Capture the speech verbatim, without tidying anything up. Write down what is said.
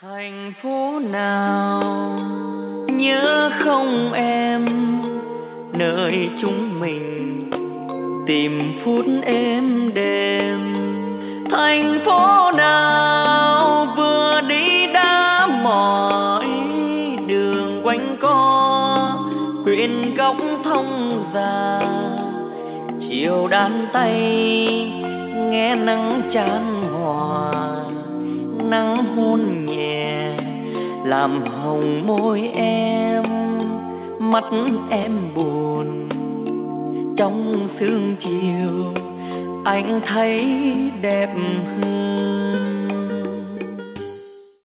Thành phố nào nhớ không em, nơi chúng mình tìm phút êm đềm. Thành phố nào vừa đi đã mỏi đường quanh co, quyện góc thông già chiều đan tay nghe nắng chan hòa, nắng hôn nhẹ làm hồng môi em, mắt em buồn trong sương chiều anh thấy đẹp hơn.